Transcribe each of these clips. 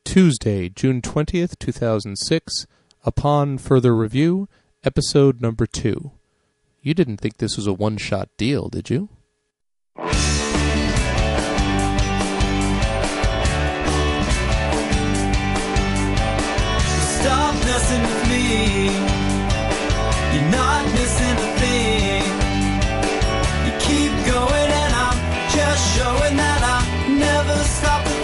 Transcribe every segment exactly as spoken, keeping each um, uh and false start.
Tuesday, June twentieth, two thousand six, Upon Further Review, episode number two. You didn't think this was a one-shot deal, did you? Stop messing with me. You're not missing a thing. You keep going and I'm just showing that I never stop to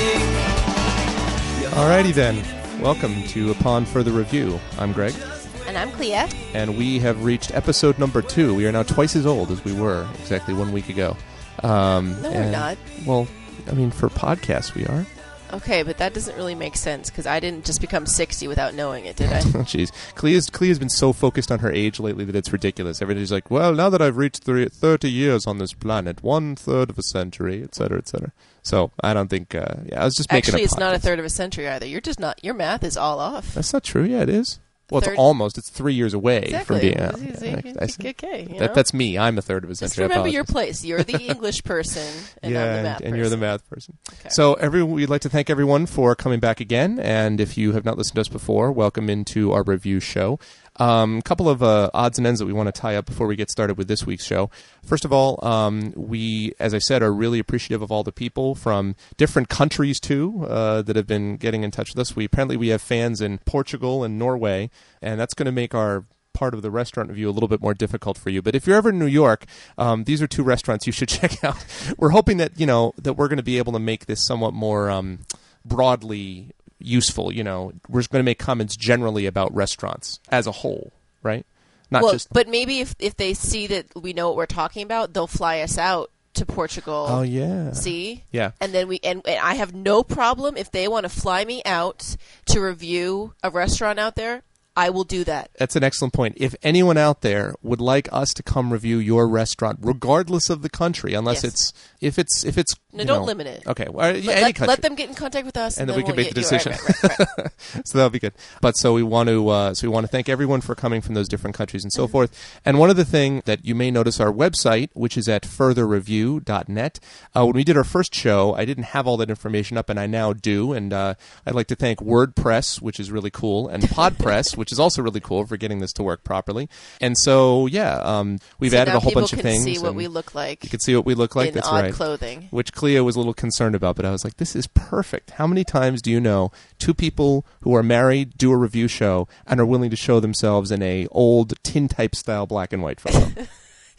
think. Alrighty then. Welcome to Upon Further Review. I'm Greg. And I'm Clea. And we have reached episode number two. We are now twice as old as we were exactly one week ago. Um, no, and, we're not. Well, I mean, for podcasts we are. Okay, but that doesn't really make sense because I didn't just become sixty without knowing it, did I? Jeez. Clea's, Clea's been so focused on her age lately that it's ridiculous. Everybody's like, well, now that I've reached thirty years on this planet, one third of a century, et cetera, et cetera. So I don't think, uh, yeah, I was just making Actually, a it's not a podcast. third of a century either. You're just not, your math is all off. That's not true. Yeah, it is. Well, Third- it's almost. It's three years away Exactly. from being out. It's- Yeah, it's- I- I it's see. okay, you That, know? that's me. I'm a third of a Just century. I remember your apologize. place. You're the English person, and yeah, I'm the math and, person. and you're the math person. Okay. So every, we'd like to thank everyone for coming back again. And if you have not listened to us before, welcome into our review show. A um, couple of uh, odds and ends that we want to tie up before we get started with this week's show. First of all, um, we, as I said, are really appreciative of all the people from different countries, too, uh, that have been getting in touch with us. We apparently we have fans in Portugal and Norway, and that's going to make our part of the restaurant review a little bit more difficult for you. But if you're ever in New York, um, these are two restaurants you should check out. We're hoping that, you know, that we're going to be able to make this somewhat more um, broadly useful. You know, we're going to make comments generally about restaurants as a whole, right? Not well, just. but maybe if, if they see that we know what we're talking about, they'll fly us out to Portugal. Oh yeah. See? Yeah. And then we and, and I have no problem if they want to fly me out to review a restaurant out there. I will do that. That's an excellent point. If anyone out there would like us to come review your restaurant, regardless of the country, unless Yes. it's if it's if it's No, you don't know- limit it. Okay, well, yeah, Let, any let, country. let them get in contact with us, and and, then we can we'll make the get you- decision. right, right, right, right. So that'll be good. But so we want to, uh, so we want to thank everyone for coming from those different countries and so Mm-hmm. forth. And one other thing that you may notice, our website, which is at further review dot net. Uh, when we did our first show, I didn't have all that information up, and I now do. And uh, I'd like to thank WordPress, which is really cool, and PodPress, which is also really cool for getting this to work properly. And so, yeah, um, we've So added now a whole bunch of people can things. see what and we look like. You can see what we look like. in That's odd right. clothing. Which Clea was a little concerned about, but I was like, this is perfect. How many times do you know two people who are married do a review show and are willing to show themselves in a old tin-type style black and white photo?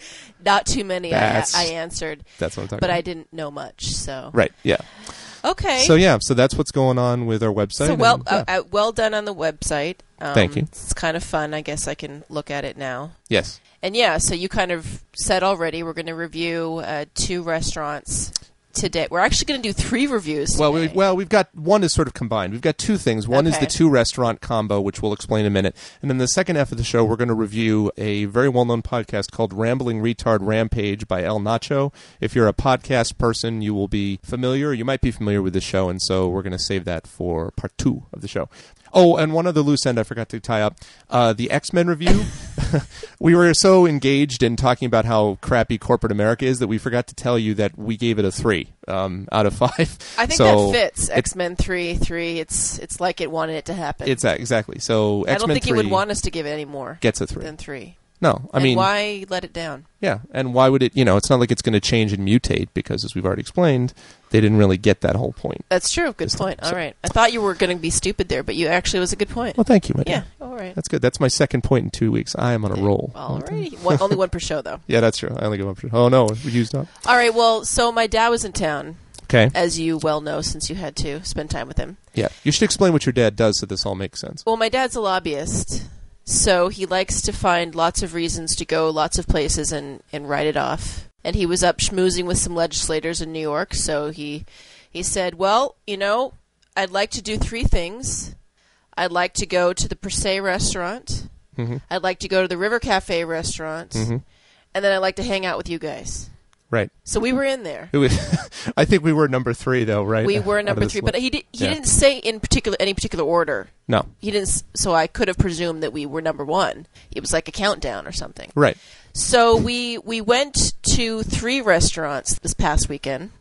Not too many. I, That's- I answered, That's what I'm talking but about. I didn't know much. So Right, yeah. okay. So, yeah, so that's what's going on with our website. So well, and, yeah. uh, uh, well done on the website. Um, Thank you. It's kind of fun. I guess I can look at it now. Yes. And yeah, so you kind of said already we're going to review uh, two restaurants today. We're actually going to do three reviews Well, we, today. well, we've got one is sort of combined. We've got two things. One is Okay. the two restaurant combo, which we'll explain in a minute. And then the second half of the show, we're going to review a very well-known podcast called Rambling Retard Rampage by El Nacho. If you're a podcast person, you will be familiar. You might be familiar with the show, and so we're going to save that for part two of the show. Oh, and one other loose end I forgot to tie up. Uh, the X-Men review. We were so engaged in talking about how crappy corporate America is that we forgot to tell you that we gave it a three um, out of five. I think so that fits. X-Men three, three. It's it's like it wanted it to happen. It's uh, exactly. So X-Men I don't think three you would want us to give it any more gets a three. than three. No, I and mean, why let it down? yeah, and why would it? You know, it's not like it's going to change and mutate because, as we've already explained, they didn't really get that whole point. That's true. Good This point. time, All so- right. I thought you were going to be stupid there, but you actually was a good point. Well, thank you, my yeah. dear. All right. That's good. That's my second point in two weeks. I am on a roll. All right. One, only one per show, though. Yeah, that's true. I only get one for. Oh no, we used up. All right. Well, so my dad was in town, Okay. as you well know, since you had to spend time with him. Yeah, you should explain what your dad does so this all makes sense. Well, my dad's a lobbyist, so he likes to find lots of reasons to go lots of places and, and write it off. And he was up schmoozing with some legislators in New York, so he he said, well, you know, I'd like to do three things. I'd like to go to the Per Se restaurant. Mm-hmm. I'd like to go to the River Cafe restaurant. Mm-hmm. And then I'd like to hang out with you guys. Right. So we were in there. It was, I think we were number three, though, right? We were Out of number this three, list. but he did, he Yeah. didn't say in particular any particular order. No. He didn't. s- So I could have presumed that we were number one. It was like a countdown or something. Right. So we we went to three restaurants this past weekend.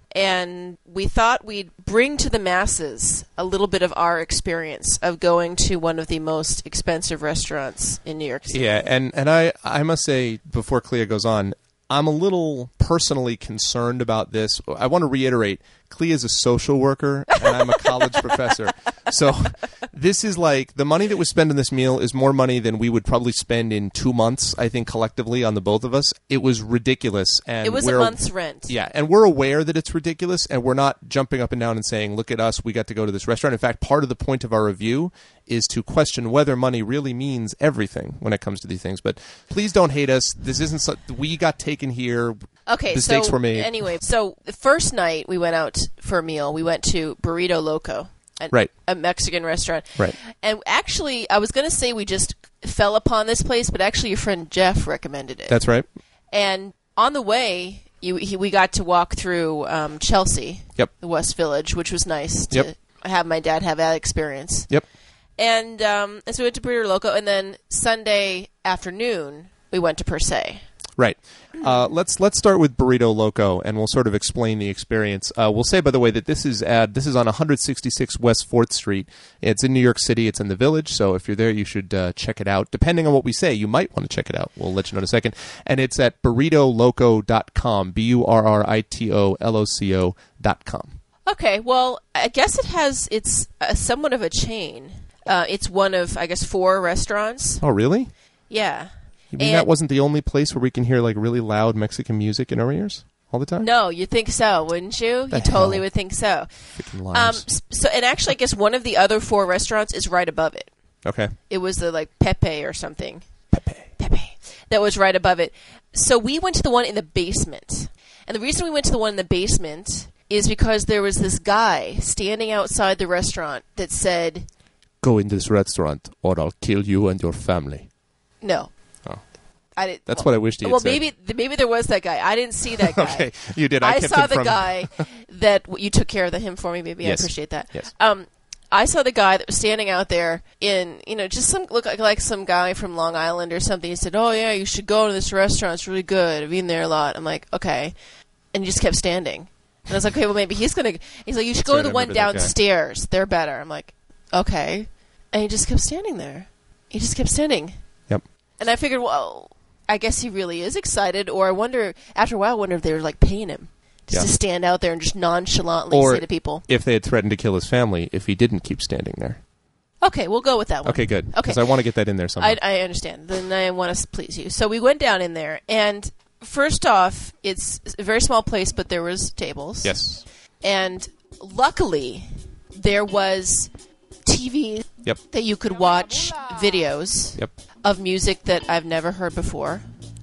And we thought we'd bring to the masses a little bit of our experience of going to one of the most expensive restaurants in New York City. Yeah, and, and I, I must say, before Clea goes on, I'm a little personally concerned about this. I want to reiterate, Clea is a social worker, and I'm a college professor. So this is like, the money that we spend on this meal is more money than we would probably spend in two months, I think, collectively on the both of us. It was ridiculous. And It was a we're- month's rent. Yeah, and we're aware that it's ridiculous, and we're not jumping up and down and saying, look at us, we got to go to this restaurant. In fact, part of the point of our review is to question whether money really means everything when it comes to these things. But please don't hate us. This isn't so, we got taken here. Okay, Mistakes so were made. anyway, so the first night we went out for a meal, we went to Burrito Loco, a, Right. a Mexican restaurant. Right. And actually, I was going to say we just fell upon this place, but actually your friend Jeff recommended it. That's right. And on the way, you, he, we got to walk through um, Chelsea, Yep. the West Village, which was nice to Yep. have my dad have that experience. Yep. And, um, and so we went to Burrito Loco, and then Sunday afternoon, we went to Per Se. Right. Uh, let's let's start with Burrito Loco, and we'll sort of explain the experience. Uh, we'll say, by the way, that this is at this is on one sixty-six West fourth Street. It's in New York City. It's in the Village. So if you're there, you should uh, check it out. Depending on what we say, you might want to check it out. We'll let you know in a second. And it's at burrito loco dot com. B U R R I T O L O C O dot com. Okay, well, I guess it has, it's uh, somewhat of a chain. Uh, it's one of, I guess, four restaurants. Oh, really? Yeah. You mean And- that wasn't the only place where we can hear like really loud Mexican music in our ears all the time? No, you'd think so, wouldn't you? The You totally hell? would think so. Freaking Um, liars. s- so, and actually, I guess one of the other four restaurants is right above it. Okay. It was the like Pepe or something. Pepe. Pepe. That was right above it. So we went to the one in the basement. And the reason we went to the one in the basement is because there was this guy standing outside the restaurant that said, Go in this restaurant, or I'll kill you and your family. no. Oh. I didn't, That's well, what I wished he had Well, said. maybe maybe there was that guy. I didn't see that guy. Okay, you did. I, I kept saw him the from... guy that you took care of the him for me. Maybe Yes. I appreciate that. Yes. Um, I saw the guy that was standing out there in, you know, just some look like, like some guy from Long Island or something. He said, "Oh yeah, you should go to this restaurant. It's really good. I've eaten there a lot." I'm like, "Okay," and he just kept standing. And I was like, "Okay, well maybe he's gonna." He's like, "You should That's go right, to I the one remember that guy. downstairs. They're better." I'm like, "Okay," and he just kept standing there. He just kept standing. Yep. And I figured, well, I guess he really is excited, or I wonder, after a while, I wonder if they were like paying him just Yeah. to stand out there and just nonchalantly Or say to people, if they had threatened to kill his family if he didn't keep standing there. okay, we'll go with that one. Okay, good. Okay. Because I want to get that in there somewhere. I, I understand. Then I want to please you. So we went down in there, and first off, it's a very small place, but there was tables. Yes. And luckily, there was T V Yep. that you could watch videos Yep. of music that I've never heard before,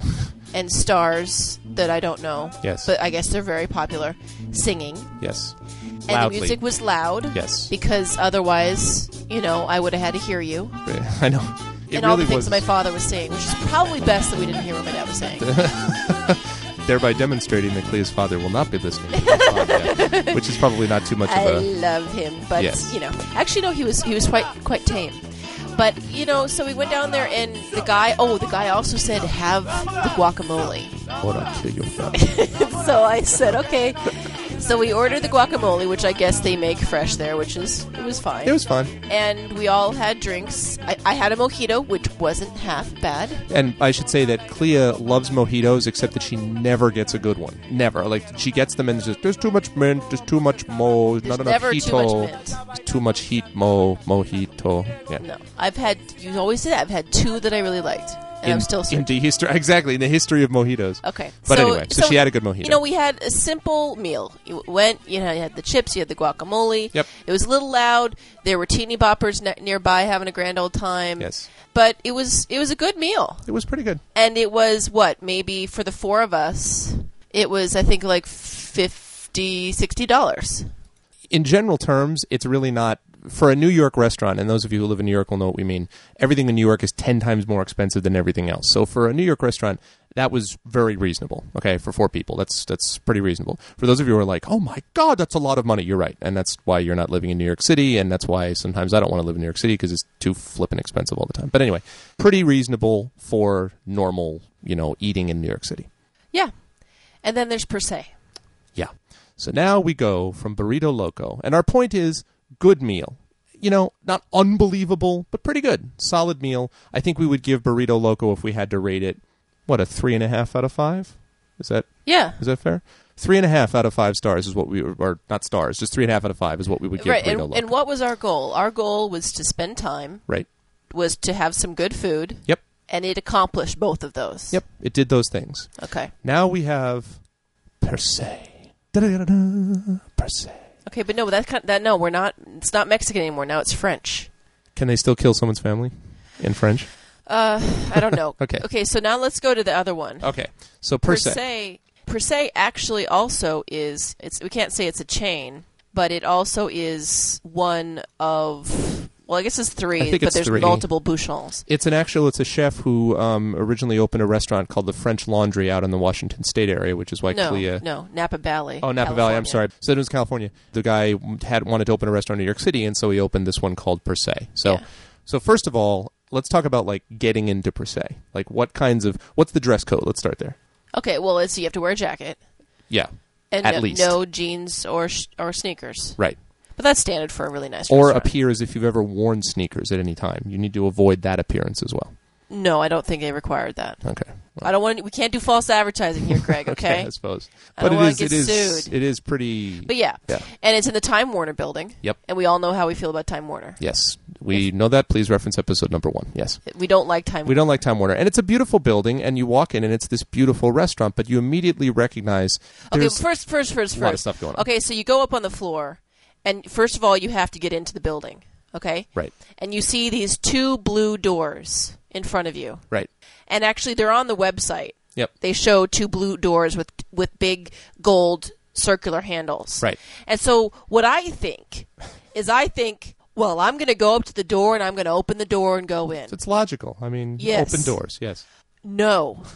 and stars that I don't know. Yes. But I guess they're very popular, singing. Yes. And Loudly. the music was loud. Yes. Because otherwise, you know, I would have had to hear you. I know. It and really all the things was that my father was saying, which is probably best that we didn't hear what my dad was saying. thereby demonstrating that Clea's father will not be listening to this podcast, which is probably not too much I of a... love him, but Yes. you know, actually, no, he was he was quite quite tame. But you know, so we went down there, and the guy, oh, the guy also said have the guacamole. Or I'll kill your family. So I said okay. So we ordered the guacamole, which I guess they make fresh there, which is it was fine. It was fun. And we all had drinks. I, I had a mojito, which wasn't half bad. And I should say that Clea loves mojitos, except that she never gets a good one. Never. Like, she gets them and there's, there's too much mint, there's too much mo, There's not enough never hito. too much mint. There's too much heat mo, mojito. Yeah. No, I've had. You always say that. I've had two that I really liked, and I'm still in searching. the history, exactly, in the history of mojitos. Okay, But so, anyway, so she had a good mojito. You know, we had a simple meal. You went, you know, you had the chips, you had the guacamole. Yep. It was a little loud. There were teeny boppers ne- nearby having a grand old time. Yes. But it was it was a good meal, It was pretty good. and it was what maybe for the four of us, it was I think like fifty, sixty dollars. In general terms, it's really not... For a New York restaurant, and those of you who live in New York will know what we mean, everything in New York is ten times more expensive than everything else. So for a New York restaurant, that was very reasonable, okay, for four people. That's that's pretty reasonable. For those of you who are like, oh my God, that's a lot of money, you're right. And that's why you're not living in New York City, and that's why sometimes I don't want to live in New York City because it's too flippin' expensive all the time. But anyway, pretty reasonable for normal, you know, eating in New York City. Yeah, and then there's Per Se. Yeah. So now we go from Burrito Loco. And our point is good meal. You know, not unbelievable, but pretty good. Solid meal. I think we would give Burrito Loco, if we had to rate it, what, a three and a half out of five? Is that Yeah. is that fair? Three and a half out of five stars is what we, or not stars, just three and a half out of five is what we would give Right, Burrito and, Loco. and what was our goal? Our goal was to spend time, Right. was to have some good food, Yep. and it accomplished both of those. Yep. It did those things. Okay. Now we have per se. Da-da-da-da, per se. Okay, but no, that kind that no, we're not. It's not Mexican anymore. Now it's French. Can they still kill someone's family in French? Uh, I don't know. Okay. Okay, so now let's go to the other one. Okay. So per, Per se. se, per se actually also is. It's we can't say it's a chain, but it also is one of. Well, I guess it's three, I think but it's there's three. multiple bouchons. It's an actual, it's a chef who um, originally opened a restaurant called the French Laundry out in the Washington State area, which is why No, Clea... no, Napa Valley. Oh, Napa Valley, I'm California. sorry. So it was California. The guy had wanted to open a restaurant in New York City, and so he opened this one called Per Se. So, Yeah. so first of all, let's talk about, like, getting into Per Se. Like, what kinds of... What's the dress code? Let's start there. Okay, well, it's you have to wear a jacket Yeah, and at no, least. no jeans or sh- or sneakers. Right. But that's standard for a really nice Or restaurant. appear as if you've ever worn sneakers at any time. You need to avoid that appearance as well. No, I don't think they required that. Okay. I don't want. We can't do false advertising here, Greg. Okay. I suppose. I But don't it wanna is, get it is, sued. it is pretty... But yeah. Yeah. And it's in the Time Warner building. Yep. And we all know how we feel about Time Warner. Yes. We know that. Please reference episode number one. Yes. We don't like Time We Warner. don't like Time Warner. And it's a beautiful building, and you walk in, and it's this beautiful restaurant, but you immediately recognize Okay, there's first, first, first, first. a lot of stuff going on. Okay, so you go up on the floor, and first of all, you have to get into the building. Okay. Right. And you see these two blue doors in front of you, Right. and actually, they're on the website. Yep. They show two blue doors with with big gold circular handles. Right. And so what I think is I think, well, I'm going to go up to the door and I'm going to open the door and go in. So it's logical. I mean, Yes. open doors. Yes. No.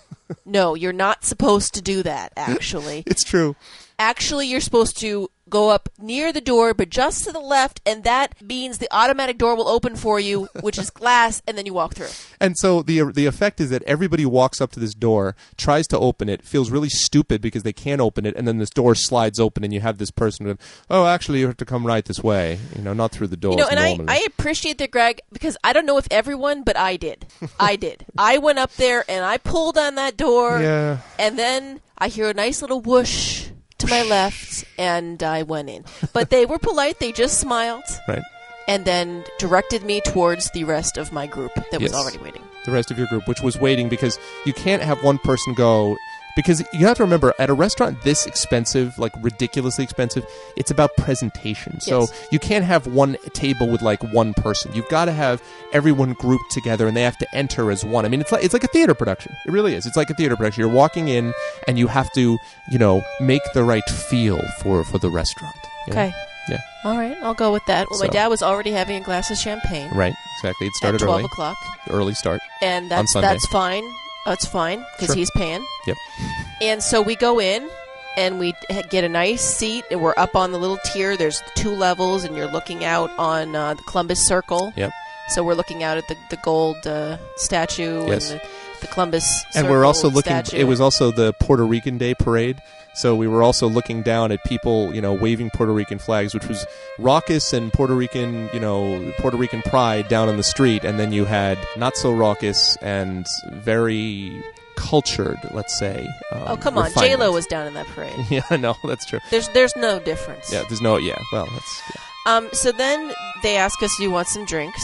No, you're not supposed to do that, actually. It's true. Actually, you're supposed to go up near the door, but just to the left, and that means the automatic door will open for you, which is glass, and then you walk through. And so the the effect is that everybody walks up to this door, tries to open it, feels really stupid because they can't open it, and then this door slides open, and you have this person with, oh, actually, you have to come right this way, you know, not through the doors You know, and I, normally. I appreciate that, Greg, because I don't know if everyone, but I did. I did. I went up there, and I pulled on that door, Yeah. and then I hear a nice little whoosh to my left, and I went in. But they were polite. They just smiled. Right. And then directed me towards the rest of my group that was Yes. already waiting. The rest of your group, which was waiting, because you can't have one person go, because you have to remember, at a restaurant this expensive, like ridiculously expensive, it's about presentation. So Yes. you can't have one table with like one person. You've got to have everyone grouped together, and they have to enter as one. I mean, it's like it's like a theater production. It really is. It's like a theater production. You're walking in, and you have to, you know, make the right feel for for the restaurant. you know? Okay. Yeah. All right, I'll go with that. Well, my So- dad was already having a glass of champagne Right. Exactly. It at started twelve early. o'clock, Early start. and that's Sunday. that's fine. That's fine because Sure. he's paying. Yep. And so we go in, and we h- get a nice seat, and we're up on the little tier. There's two levels, and you're looking out on uh, the Columbus Circle. Yep. So we're looking out at the the gold uh, statue Yes. and the, the Columbus And we're Circle also looking. statue. It was also the Puerto Rican Day parade, so we were also looking down at people, you know, waving Puerto Rican flags, which was raucous and Puerto Rican, you know, Puerto Rican pride down on the street. And then you had not so raucous and very cultured, let's say. Um, Oh, come on. refinement. J-Lo was down in that parade. Yeah, no, that's true. There's there's no difference. Yeah, there's no. Yeah, well, that's. Yeah. Um. So then they ask us, "Do you want some drinks?"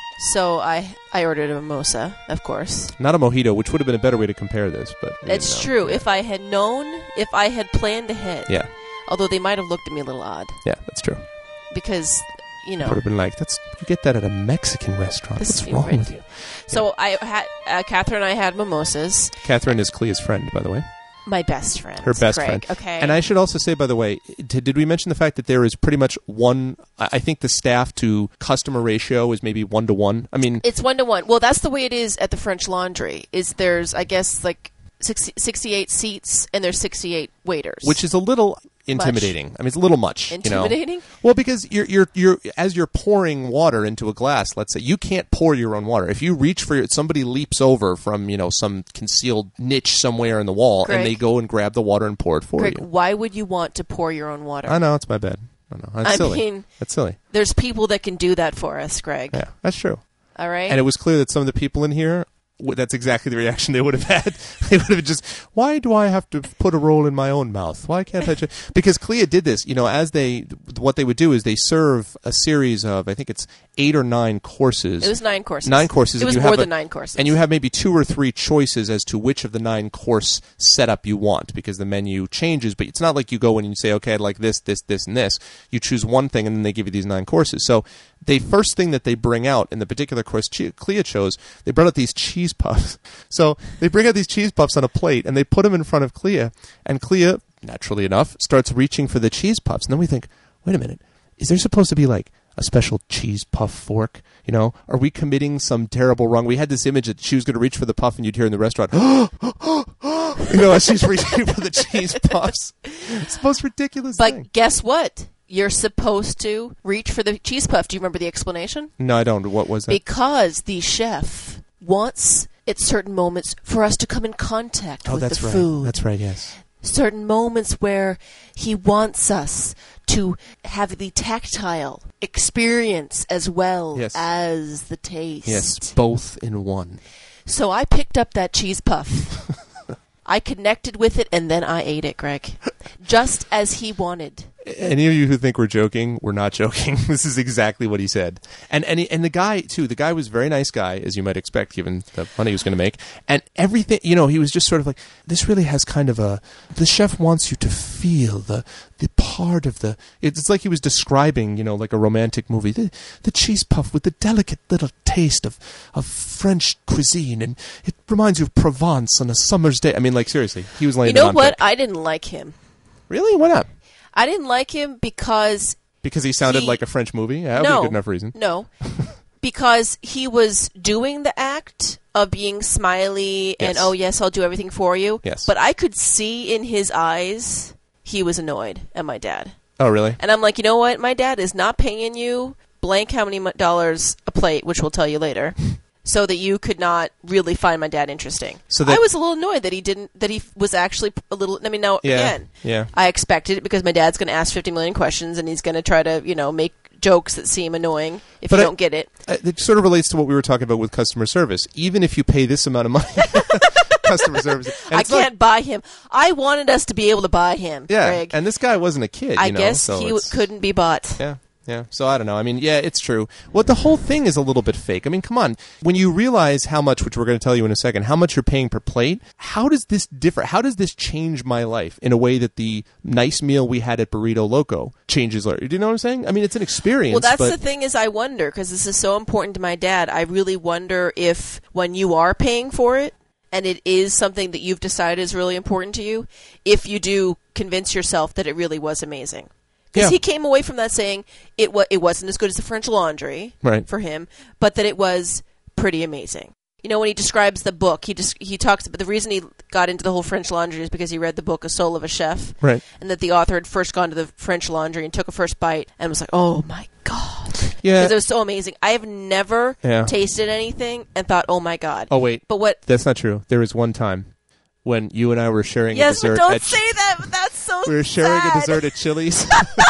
So I I ordered a mimosa, of course. Not a mojito, which would have been a better way to compare this, but we It's didn't know. true. If I had known, if I had planned ahead. Yeah, Although they might have looked at me a little odd yeah, that's true. because, you know. Would have been like, "That's you get that at a Mexican restaurant. This What's is wrong right. with you?" So I had uh, Catherine and I had mimosas. Catherine is Clea's friend, by the way. My best friend. Her best Craig. friend. Okay. And I should also say, by the way, d- did we mention the fact that there is pretty much one, I I think the staff to customer ratio is maybe one to one? I mean, It's one to one. Well, that's the way it is at the French Laundry. Is there's I guess like sixty, sixty-eight seats and there's sixty-eight waiters. which is a little, intimidating. I mean, it's a little much. Intimidating? You know? Well, because you're you're you're as you're pouring water into a glass. Let's say you can't pour your own water. If you reach for it, somebody leaps over from you know some concealed niche somewhere in the wall, Greg, and they go and grab the water and pour it for Greg, you. why would you want to pour your own water? I know it's my bad. I know that's I silly. mean, that's silly. There's people that can do that for us, Greg. Yeah, that's true. All right. And it was clear that some of the people in here, that's exactly the reaction they would have had. They would have just, why do I have to put a roll in my own mouth? Why can't I just... Because Clea did this, you know, as they, what they would do is they serve a series of, I think it's eight or nine courses. It was nine courses. Nine courses. It was you more have than a, nine courses. And you have maybe two or three choices as to which of the nine course setup you want, because the menu changes, but it's not like you go in and you say, okay, I'd like this, this, this, and this. You choose one thing and then they give you these nine courses. So the first thing that they bring out in the particular course Clea chose, they brought out these cheese puffs. So they bring out these cheese puffs on a plate and they put them in front of Clea, and Clea, naturally enough, starts reaching for the cheese puffs. And then we think, wait a minute, is there supposed to be like a special cheese puff fork? You know, are we committing some terrible wrong? We had this image that she was going to reach for the puff and you'd hear in the restaurant, you know, as she's reaching for the cheese puffs. It's the most ridiculous but thing. Guess what? You're supposed to reach for the cheese puff. Do you remember the explanation? No, I don't. What was that? Because the chef wants, at certain moments, for us to come in contact oh, with that's the right. food. That's right, yes. Certain moments where he wants us to have the tactile experience as well yes. as the taste. Yes, both in one. So I picked up that cheese puff. I connected with it, and then I ate it, Greg. Just as he wanted. Any of you who think we're joking, we're not joking. This is exactly what he said. And and, he, and the guy, too, the guy was a very nice guy, as you might expect, given the money he was going to make. And everything, you know, he was just sort of like, this really has kind of a, the chef wants you to feel the the part of the, it's like he was describing, you know, like a romantic movie, the, the cheese puff with the delicate little taste of, of French cuisine. And it reminds you of Provence on a summer's day. I mean, like, seriously, he was laying You it know on what? thick. I didn't like him. Really? Why not? I didn't like him because... Because he sounded he, like a French movie? That would no, be a good enough reason. No. Because he was doing the act of being smiley and, yes. oh, yes, I'll do everything for you. Yes. But I could see in his eyes he was annoyed at my dad. Oh, really? And I'm like, you know what? My dad is not paying you blank how many dollars a plate, which we'll tell you later, so that you could not really find my dad interesting. So that, I was a little annoyed that he didn't, that he was actually a little, I mean, now, yeah, again, yeah. I expected it because my dad's going to ask fifty million questions and he's going to try to, you know, make jokes that seem annoying if but you I, don't get it. I, it sort of relates to what we were talking about with customer service. Even if you pay this amount of money, customer service. And I can't not, buy him. I wanted us to be able to buy him, yeah, Greg. and this guy wasn't a kid, I you know, guess so he w- couldn't be bought. Yeah. Yeah, so I don't know. I mean, yeah, it's true. Well, the whole thing is a little bit fake. I mean, come on. When you realize how much, which we're going to tell you in a second, how much you're paying per plate, how does this differ? How does this change my life in a way that the nice meal we had at Burrito Loco changes? Do you know what I'm saying? I mean, it's an experience. Well, that's but the thing is I wonder, because this is so important to my dad, I really wonder if when you are paying for it, and it is something that you've decided is really important to you, if you do convince yourself that it really was amazing. Because yeah. he came away from that saying it wa- it wasn't as good as the French Laundry right. for him, but that it was pretty amazing. You know, when he describes the book, he just he talks about the reason he got into the whole French Laundry is because he read the book A Soul of a Chef, right? And that the author had first gone to the French Laundry and took a first bite and was like, "Oh my god!" Yeah, because it was so amazing. I have never yeah. tasted anything and thought, "Oh my god!" Oh wait, but what? That's not true. There was one time when you and I were sharing yes, a dessert. Yes, but don't at say that. That's so. We were sharing sad. a dessert at Chili's.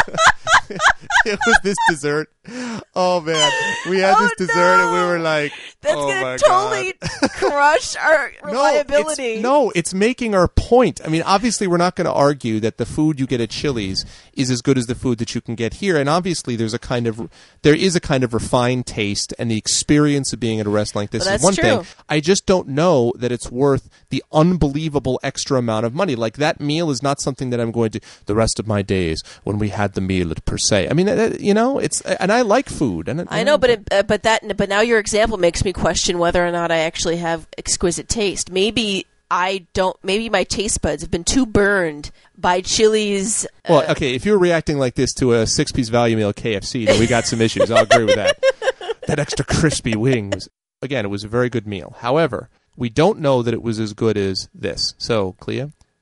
It was this dessert. Oh man, we had oh, this dessert no. and we were like, "That's oh gonna my totally God. crush our reliability." No it's, no, it's making our point. I mean, obviously, we're not going to argue that the food you get at Chili's is as good as the food that you can get here. And obviously, there's a kind of there is a kind of refined taste, and the experience of being at a restaurant like this well, is one true. thing. I just don't know that it's worth the unbelievable extra amount of money. Like that meal is not something that I'm going to the rest of my days when we had the meal at per se. I mean, you know, it's and I like food. And I know, but it, uh, but that but now your example makes me question whether or not I actually have exquisite taste. Maybe I don't. Maybe my taste buds have been too burned by Chili's. Uh, well, okay, if you're reacting like this to a six-piece value meal at K F C, then we got some issues. I'll agree with that. That extra crispy wing was, again, it was a very good meal. However, we don't know that it was as good as this. So, Clea,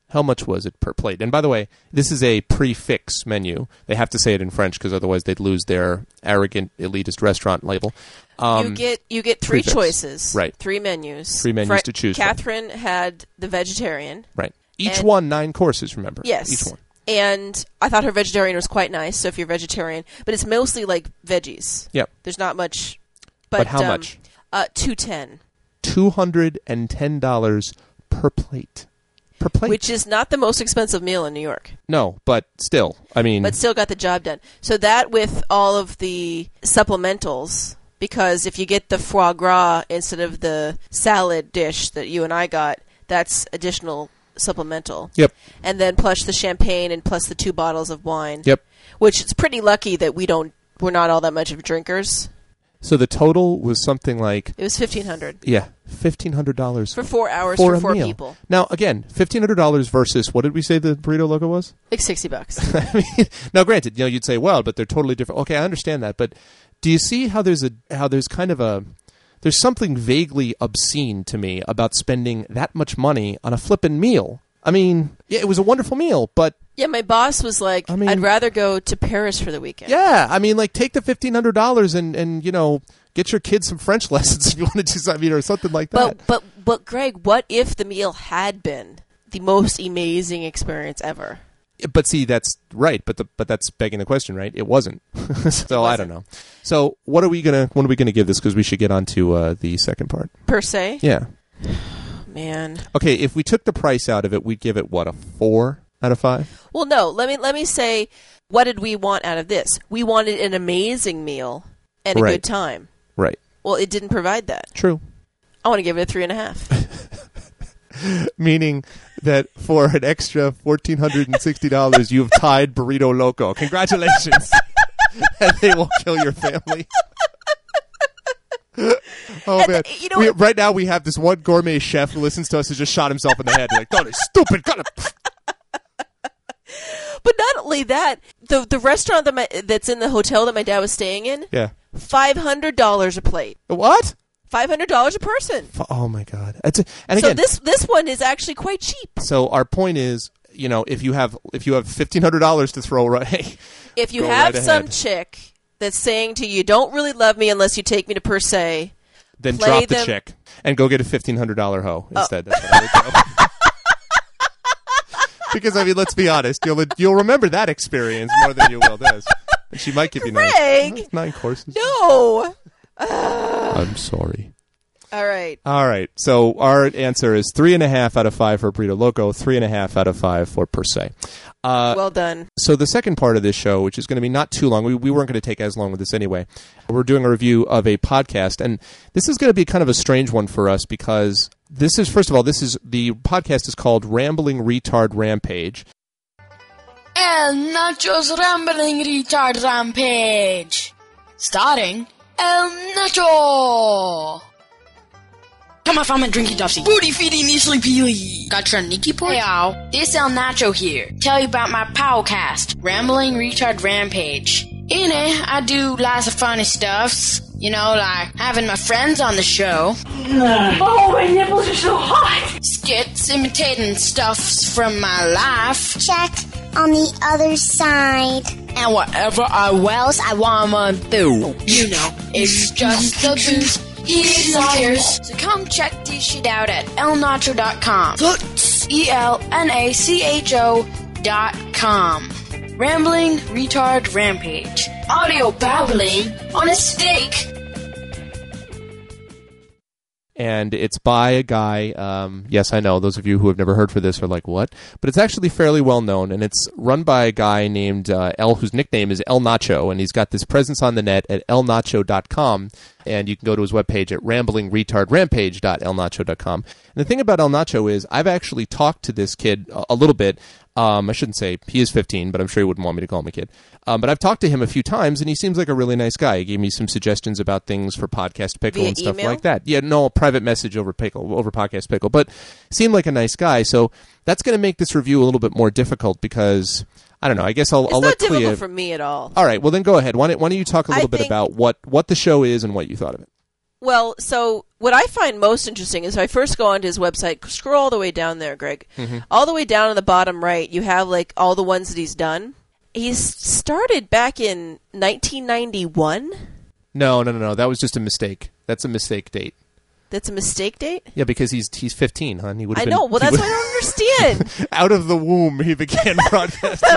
How much was it per plate? And by the way, this is a prix-fixe menu. They have to say it in French because otherwise they'd lose their arrogant elitist restaurant label. Um, you get you get three prefix. choices, Right. Three menus, Three menus Fre- to choose from. Catherine had the vegetarian, Right. Each And- one nine courses. Remember? yes, Each one. And I thought her vegetarian was quite nice. So if you're vegetarian, but it's mostly like veggies. Yep. There's not much. But, But how um, much? Uh, two ten, Two hundred and ten dollars per plate. Per plate. which is not the most expensive meal in New York, no, but still, I mean, but still got the job done. So that with all of the supplementals, because if you get the foie gras instead of the salad dish that you and I got, that's additional supplemental. Yep. And then plus the champagne and plus the two bottles of wine. Yep. Which is pretty lucky that we don't we're not all that much of drinkers. So the total was something like It was fifteen hundred yeah, fifteen hundred dollars for four hours for for, a four meal. people. Now again, fifteen hundred dollars versus what did we say the burrito logo was? Like sixty bucks. I mean, now granted, you know, you'd say, well, but they're totally different. Okay, I understand that, but do you see how there's a how there's kind of a there's something vaguely obscene to me about spending that much money on a flippin' meal? I mean, yeah, it was a wonderful meal, but Yeah, my boss was like, I mean- I'd rather go to Paris for the weekend. yeah, I mean, like take the fifteen hundred dollars and and you know get your kids some French lessons if you want to do something or something like that. But but but Greg, what if the meal had been the most amazing experience ever? But see, that's right. But the but that's begging the question, right? It wasn't. so I don't know. So what are we gonna what are we gonna give this? Because we should get on to uh, the second part. Per se? Yeah. Man. Okay. If we took the price out of it, we'd give it what, a four out of five? Well, no. Let me let me say, what did we want out of this? We wanted an amazing meal and a Right. good time. Right. Well, it didn't provide that. True. I want to give it a three and a half. Meaning that for an extra fourteen hundred and sixty dollars, you've tied Burrito Loco. Congratulations. And they will kill your family. Oh, And, man. you know we, what- right now we have this one gourmet chef who listens to us who just shot himself in the head. Like, don't, it's stupid. Gotta... But not only that, the the restaurant that my, that's in the hotel that my dad was staying in, Yeah. five hundred dollars a plate, What? five hundred dollars a person. Oh, my God. It's a, and So again, this this one is actually quite cheap. so our point is, you know, if you have if you have fifteen hundred dollars to throw, right, hey, If you Go have right some ahead. chick that's saying to you, "Don't really love me unless you take me to Per Se," then Play drop the them- check and go get a fifteen hundred dollars hoe Oh. instead. That's what I would do. Because, I mean, let's be honest. You'll you'll remember that experience more than you will this. And she might give you nine, Greg! nine courses. no. I'm sorry. All right. All right. So our answer is three and a half out of five for Burrito Loco, three and a half out of five for Per Se. Uh, Well done. So the second part of this show, which is going to be not too long, we, we weren't going to take as long with this anyway. We're doing a review of a podcast, and this is going to be kind of a strange one for us because this is, first of all, this is the podcast is called Rambling Retard Rampage. El Nacho's Rambling Retard Rampage. Starting El Nacho. Come on, I'm a drinky dusty. Booty feeding Neasley Peely. Got your Nikki point? Hey, all. This El Nacho here. Tell you about my podcast, Rambling Retard Rampage. In it, I do lots of funny stuffs. You know, like having my friends on the show. Oh, my nipples are so hot! Skits imitating stuffs from my life. Check on the other side. And whatever I wells I want to do. You know, it's just the booze he desires. So come check this shit out at el nacho dot com. That's E L N A C H O dot com. Rambling Retard Rampage. Audio babbling on a steak. And it's by a guy, um, yes, I know, those of you who have never heard for this are like, what? But it's actually fairly well known, and it's run by a guy named uh, El, whose nickname is El Nacho, and he's got this presence on the net at el nacho dot com, and you can go to his webpage at rambling retard rampage dot el nacho dot com. And the thing about El Nacho is I've actually talked to this kid a, a little bit. Um, I shouldn't say he is fifteen, but I'm sure he wouldn't want me to call him a kid. Um, but I've talked to him a few times, and he seems like a really nice guy. He gave me some suggestions about things for Podcast Pickle Via and stuff email? like that. Yeah, no, a private message over Pickle, over Podcast Pickle, but seemed like a nice guy. So that's going to make this review a little bit more difficult because, I don't know, I guess I'll, It's I'll not let Clea... difficult for me at all. All right, well then go ahead. Why don't, why don't you talk a I little bit think- about what, what the show is and what you thought of it? Well, so what I find most interesting is if I first go onto his website, scroll all the way down there, Greg. Mm-hmm. All the way down on the bottom right, you have like all the ones that he's done. He's started back in nineteen ninety-one. No, no, no, no. That was just a mistake. That's a mistake date. That's a mistake date? Yeah, because he's he's fifteen, hon. He would. I been, know. Well, that's would, what I don't understand. Out of the womb, he began broadcasting.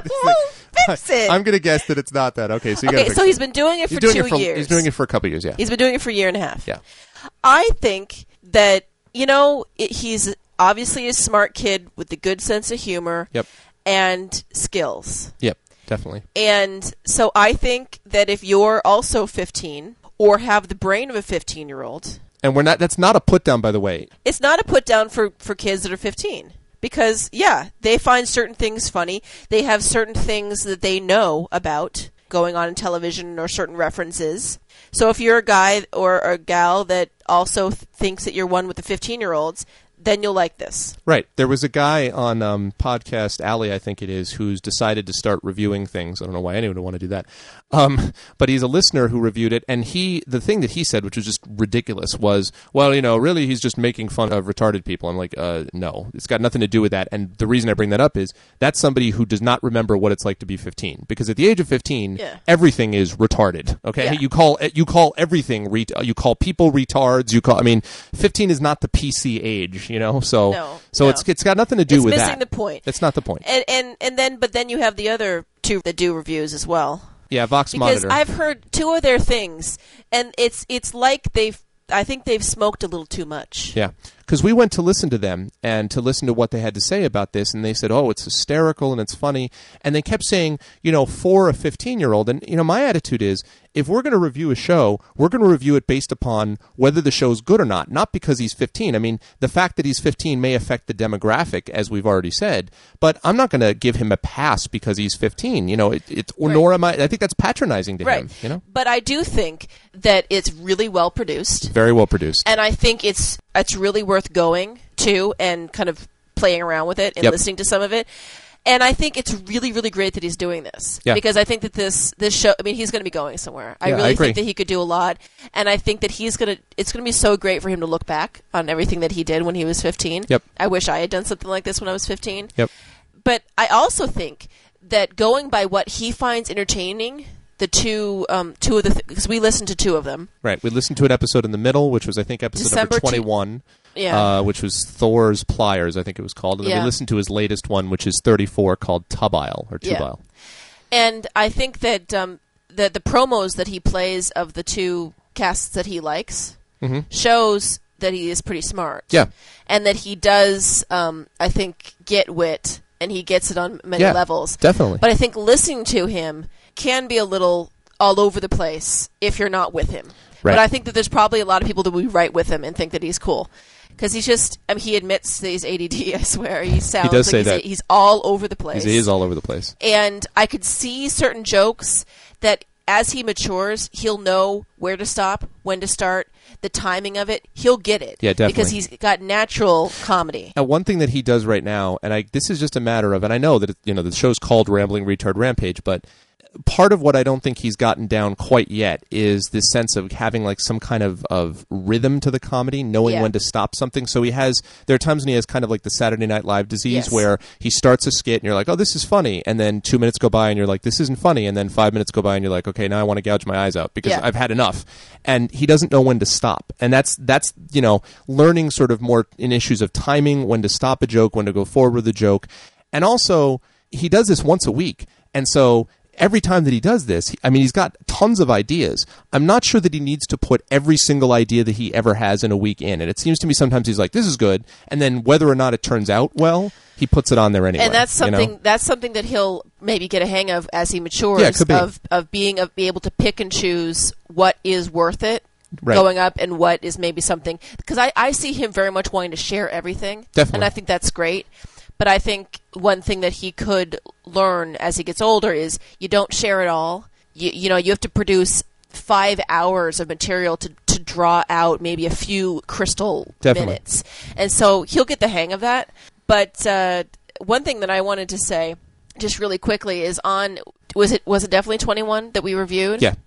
Fix it. I'm going to guess that it's not that. Okay, so you okay. gotta fix So it. he's been doing it for he's doing two it for, years. He's doing it for a couple years. Yeah. He's been doing it for a year and a half. Yeah. I think that you know it, he's obviously a smart kid with a good sense of humor. Yep. And skills. Yep. Definitely. And so I think that if you're also fifteen or have the brain of a fifteen-year-old. And we're not. That's not a put down, by the way. It's not a put down for, for kids that are fifteen. Because, yeah, they find certain things funny. They have certain things that they know about going on in television or certain references. So if you're a guy or a gal that also th- thinks that you're one with the fifteen-year-olds, then you'll like this. Right. There was a guy on um, Podcast Alley, I think it is, who's decided to start reviewing things. I don't know why anyone would want to do that. Um, but he's a listener who reviewed it, and he the thing that he said, which was just ridiculous, was, well, you know, really he's just making fun of retarded people. I'm like, uh, no, it's got nothing to do with that. And the reason I bring that up is that's somebody who does not remember what it's like to be fifteen. Because at the age of fifteen, yeah. everything is retarded. Okay, yeah. you call you call everything re- you call people retards. You call I mean, fifteen is not the P C age. You know, so no, so no. it's it's got nothing to do it's with missing that. the point. It's not the point. And and and then but then you have the other two that do reviews as well. Yeah, Vox because Monitor. I've heard two of their things, and it's it's like they've I think they've smoked a little too much. Yeah, because we went to listen to them and to listen to what they had to say about this, and they said, oh, it's hysterical and it's funny, and they kept saying, you know, for a fifteen-year-old, and, you know, my attitude is, if we're going to review a show, we're going to review it based upon whether the show's good or not, not because he's fifteen. I mean, the fact that he's fifteen may affect the demographic, as we've already said, but I'm not going to give him a pass because he's fifteen. You know, it, it's or right. nor am I. I think that's patronizing to right. him. You know, but I do think that it's really well produced, very well produced, and I think it's it's really worth going to and kind of playing around with it and yep. listening to some of it. And I think it's really, really great that he's doing this. Yeah. Because I think that this this show, I mean, he's going to be going somewhere. I yeah, really I agree. think that he could do a lot. And I think that he's going to, it's going to be so great for him to look back on everything that he did when he was fifteen. Yep. I wish I had done something like this when I was fifteen. Yep. But I also think that going by what he finds entertaining, the two, um, two of the, because th- we listened to two of them. Right. We listened to an episode in the middle, which was, I think, episode December number twenty-one. Yeah. Uh, which was Thor's Pliers, I think it was called. And then yeah. we listened to his latest one, which is thirty-four, called Tubile, or Tubile. Yeah. And I think that um, the, the promos that he plays of the two casts that he likes mm-hmm. shows that he is pretty smart. Yeah. And that he does, um, I think, get wit, and he gets it on many yeah, levels. Definitely. But I think listening to him can be a little all over the place if you're not with him. Right. But I think that there's probably a lot of people that will be right with him and think that he's cool. Because he's just, I mean, he admits that he's A D D, I swear. He sounds he does like say he's, that. he's all over the place. He's, he is all over the place. And I could see certain jokes that as he matures, he'll know where to stop, when to start, the timing of it. He'll get it. Yeah, definitely. Because he's got natural comedy. Now, one thing that he does right now, and I this is just a matter of, and I know that it, you know the show's called Rambling Retard Rampage, but part of what I don't think he's gotten down quite yet is this sense of having like some kind of, of rhythm to the comedy, knowing yeah. when to stop something. So he has, there are times when he has kind of like the Saturday Night Live disease yes. where he starts a skit and you're like, oh, this is funny. And then two minutes go by and you're like, this isn't funny. And then five minutes go by and you're like, okay, now I want to gouge my eyes out because yeah. I've had enough. And he doesn't know when to stop. And that's, that's, you know, learning sort of more in issues of timing, when to stop a joke, when to go forward with a joke. And also, he does this once a week. And so every time that he does this, I mean, he's got tons of ideas. I'm not sure that he needs to put every single idea that he ever has in a week in. And it seems to me sometimes he's like, this is good. And then whether or not it turns out well, he puts it on there anyway. And that's something you know? that's something that he'll maybe get a hang of as he matures, yeah, it could be. of of being of be able to pick and choose what is worth it. Right. Going up and what is maybe something, because I, I see him very much wanting to share everything. Definitely. And I think that's great. But I think one thing that he could learn as he gets older is you don't share it all. You you know, you have to produce five hours of material to, to draw out maybe a few crystal Definitely. minutes. And so he'll get the hang of that. But uh, one thing that I wanted to say just really quickly is on, was it was it definitely twenty-one that we reviewed? Yeah.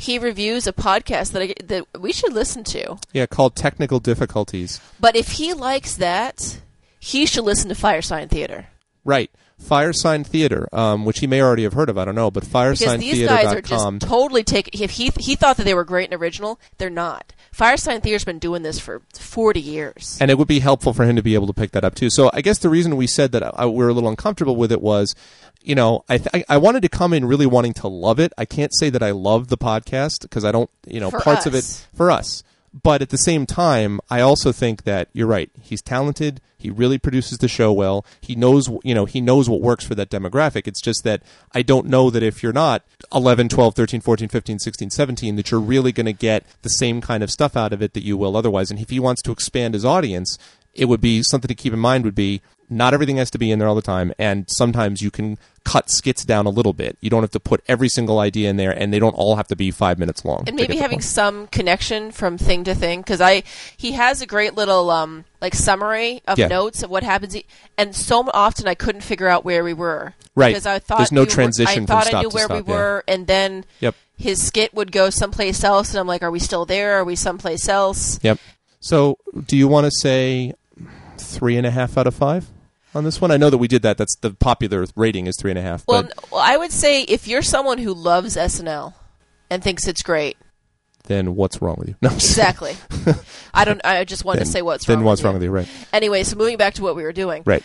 he reviews a podcast that I, that we should listen to. Yeah, called Technical Difficulties. But if he likes that, he should listen to Firesign Theater. Right. Firesign Theater, um, which he may already have heard of, I don't know, but firesign theater dot com. Because these guys are just totally taking... If he, he thought that they were great and original, they're not. Firesign Theater's been doing this for forty years. And it would be helpful for him to be able to pick that up, too. So I guess the reason we said that I, we were a little uncomfortable with it was, you know, I, th- I wanted to come in really wanting to love it. I can't say that I love the podcast because I don't, you know, for parts us. of it for us. But at the same time, I also think that you're right. He's talented. He really produces the show well. He knows, you know, he knows what works for that demographic. It's just that I don't know that if you're not eleven, twelve, thirteen, fourteen, fifteen, sixteen, seventeen, that you're really going to get the same kind of stuff out of it that you will otherwise. And if he wants to expand his audience, it would be something to keep in mind would be not everything has to be in there all the time. And sometimes you can cut skits down a little bit. You don't have to put every single idea in there, and they don't all have to be five minutes long. And maybe having some connection from thing to thing, because I he has a great little um like summary of Yeah. notes of what happens, and so often I couldn't figure out where we were. Right. Because I thought There's no we were- transition I from thought stop I knew to where stop, we yeah. were, and then Yep. his skit would go someplace else, and I'm like, are we still there? Are we someplace else? Yep. So do you want to say three and a half out of five on this one? I know that we did that. That's the popular rating is three and a half. Well, but n- well, I would say if you're someone who loves S N L and thinks it's great, then what's wrong with you? No, I'm just- exactly. I don't. I just wanted then, to say what's then wrong. what's with wrong you. with you? Right. Anyway, so moving back to what we were doing. Right.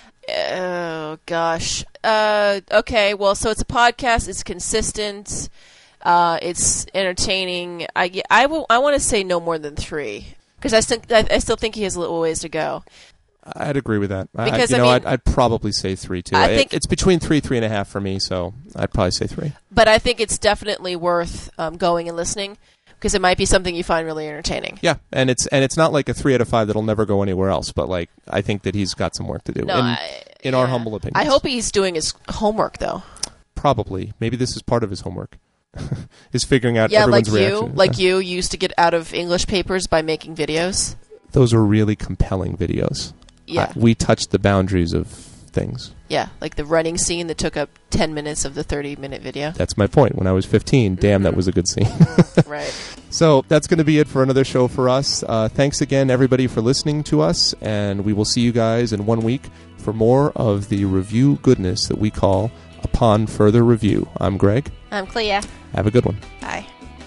Oh gosh. Uh, okay. Well, so it's a podcast. It's consistent. Uh, it's entertaining. I I, will, I want to say no more than three because I still I, I still think he has a little ways to go. I'd agree with that. Because, I, you I know, mean- I'd, I'd probably say three too. I It- think- it's between three, three and a half for me. So I'd probably say three. But I think it's definitely worth um, going and listening because it might be something you find really entertaining. Yeah, and it's and it's not like a three out of five that'll never go anywhere else. But like, I think that he's got some work to do. No, in, I, in our yeah. humble opinion, I hope he's doing his homework though. probably maybe this is part of his homework. Is figuring out Yeah, everyone's like you, reaction. like you used to get out of English papers by making videos. Those are really compelling videos. Yeah, Uh, we touched the boundaries of things. yeah, like the running scene that took up ten minutes of the thirty-minute video. That's my point. When I was fifteen, damn, that was a good scene. Right. So that's going to be it for another show for us. Uh, thanks again, everybody, for listening to us, and we will see you guys in one week for more of the review goodness that we call Upon Further Review. I'm Greg. I'm Clea. Have a good one. Bye.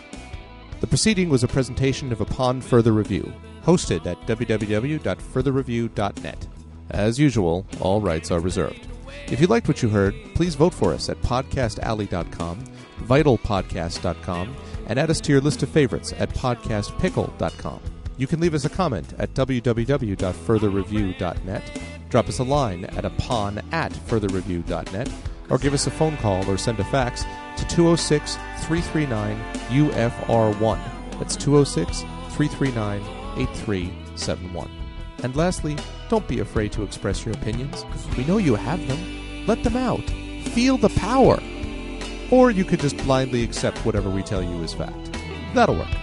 The proceeding was a presentation of Upon Further Review, hosted at w w w dot further review dot net. As usual, all rights are reserved. If you liked what you heard, please vote for us at podcast alley dot com, vital podcast dot com, and add us to your list of favorites at podcast pickle dot com. You can leave us a comment at w w w dot further review dot net, drop us a line at upon at further review dot net, or give us a phone call or send a fax to two oh six, three three nine, U F R one. That's two oh six, three three nine, eight three seven one. And lastly, don't be afraid to express your opinions. We know you have them. Let them out. Feel the power. Or you could just blindly accept whatever we tell you is fact. That'll work.